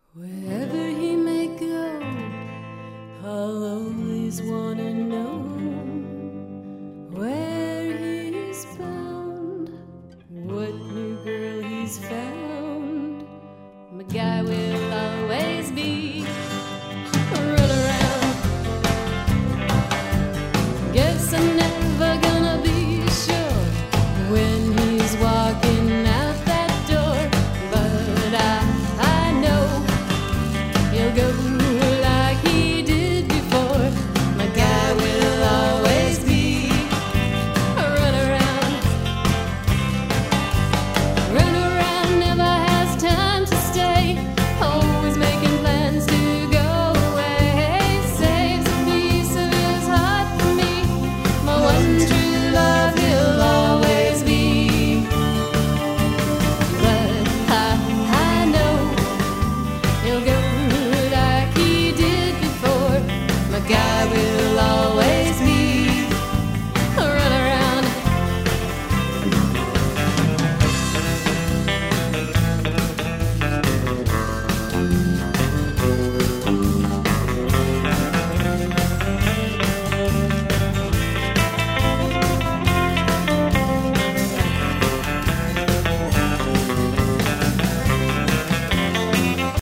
Wherever he may go, I'll always wanna know where he's bound, what new girl he's found. I'm a guy with